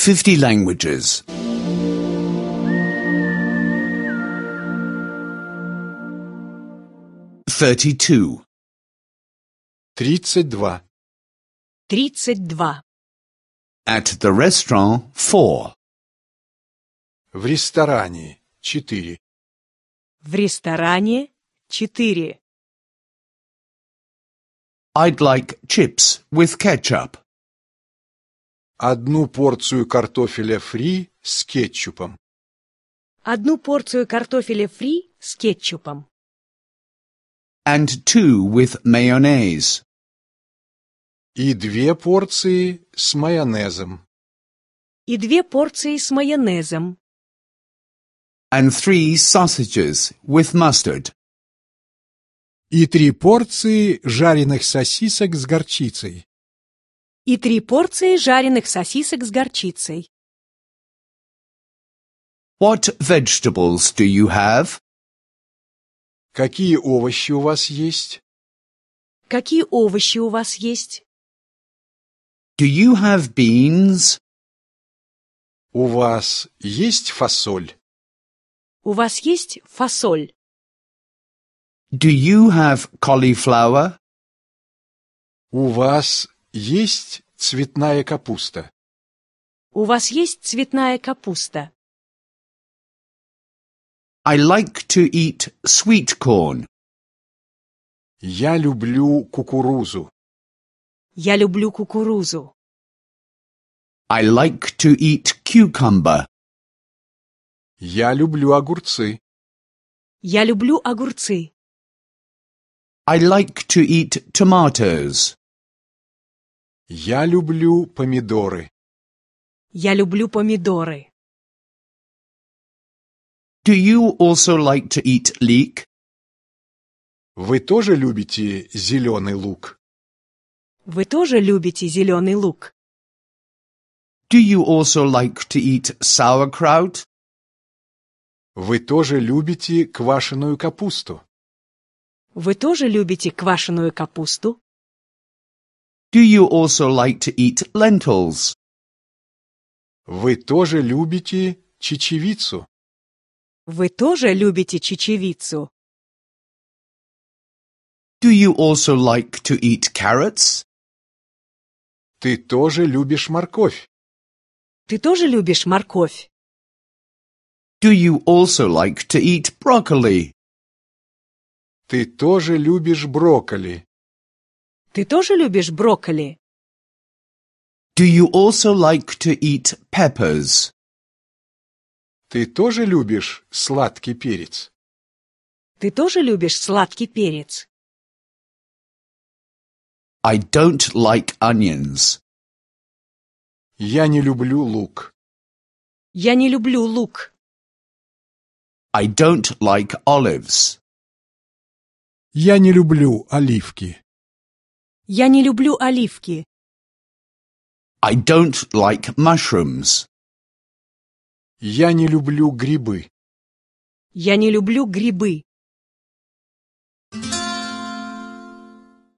50 languages. 32. 32. 32. At the restaurant, 4. В ресторане 4. В ресторане 4. I'd like chips with ketchup. Одну порцию картофеля фри с кетчупом. Одну порцию картофеля фри с кетчупом. And 2 with mayonnaise. И 2 порции с майонезом. И 2 порции с майонезом. And 3 sausages with mustard. И 3 порции жареных сосисок с горчицей. И 3 порции жареных сосисок с горчицей. What vegetables do you have? Какие овощи у вас есть? Какие овощи у вас есть? Do you have beans? У вас есть фасоль? У вас есть фасоль? Do you have cauliflower? У вас есть цветная капуста? У вас есть цветная капуста? I like to eat sweet corn. Я люблю кукурузу. Я люблю кукурузу. I like to eat cucumber. Я люблю огурцы. Я люблю огурцы. I like to eat tomatoes. Я люблю помидоры. Я люблю помидоры. Do you also like to eat leek? Вы тоже любите зеленый лук? Вы тоже любите зеленый лук? Do you also like to eat sauerkraut? Вы тоже любите квашеную капусту? Вы тоже любите квашеную капусту? Do you also like to eat lentils? Вы тоже любите чечевицу? Вы тоже любите чечевицу? Do you also like to eat carrots? Ты тоже любишь морковь? Ты тоже любишь морковь? Do you also like to eat broccoli? Ты тоже любишь брокколи? Ты тоже любишь брокколи? Do you also like to eat peppers? Ты тоже любишь сладкий перец? Ты тоже любишь сладкий перец? I don't like onions. Я не люблю лук. Я не люблю лук. I don't like olives. Я не люблю оливки. Я не люблю оливки. I don't like mushrooms. Я не люблю грибы. Я не люблю грибы.